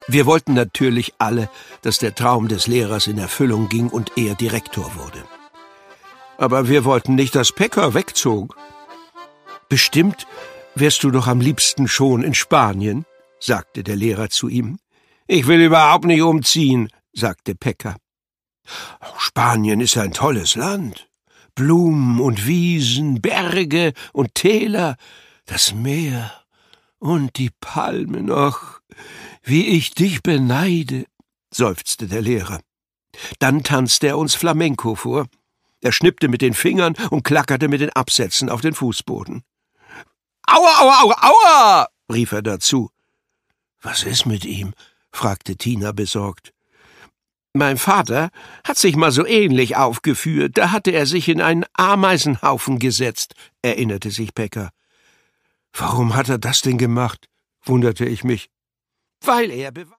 Wir wollten natürlich alle, dass der Traum des Lehrers in Erfüllung ging und er Direktor wurde. Aber wir wollten nicht, dass Pekka wegzog. »Bestimmt wärst du doch am liebsten schon in Spanien«, sagte der Lehrer zu ihm. »Ich will überhaupt nicht umziehen«, sagte Pekka. »Spanien ist ein tolles Land. Blumen und Wiesen, Berge und Täler, das Meer und die Palmen. Ach, wie ich dich beneide«, seufzte der Lehrer. Dann tanzte er uns Flamenco vor. Er schnippte mit den Fingern und klackerte mit den Absätzen auf den Fußboden. »Aua, aua, aua, aua«, rief er dazu. »Was ist mit ihm?« fragte Tina besorgt. »Mein Vater hat sich mal so ähnlich aufgeführt. Da hatte er sich in einen Ameisenhaufen gesetzt«, erinnerte sich Pekka. »Warum hat er das denn gemacht?« wunderte ich mich. »Weil er